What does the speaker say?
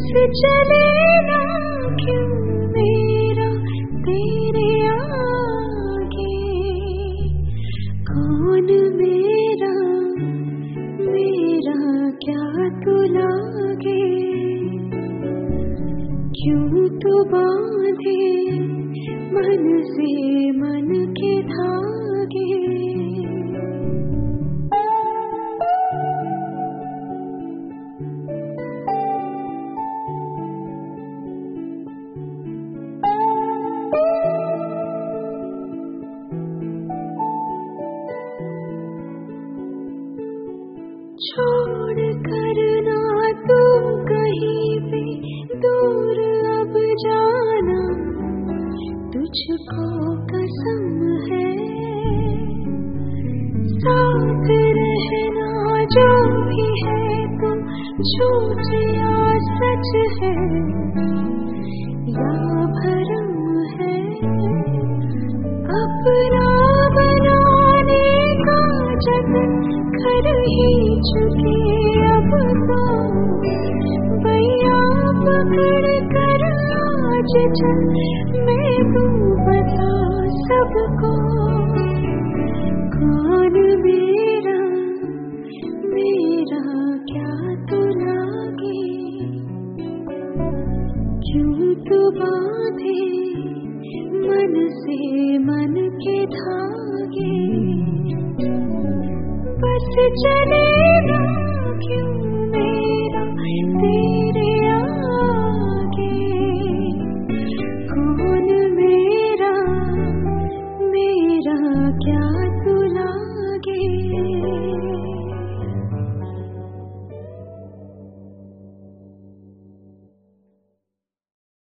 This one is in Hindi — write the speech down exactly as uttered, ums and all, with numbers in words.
चले ना क्यों मेरा तेरे आगे, कौन मेरा मेरा क्या तू लागे, क्यों तू बांधे मन से मन के धागे। छोड़ कर ना तू कहीं पे दूर अब जाना, तुझको कसम है साथ रहना, जो भी है तू झूठ या सच है या भरम है, अपना बनाने का जतन कर ही चुके अब तो, भैया पकड़ कर आज चल मैं तू बता सबको, कौन मेरा मेरा क्या तू लागे, क्यों तू बांधे मन से मन के धागे, बस चले ना क्यों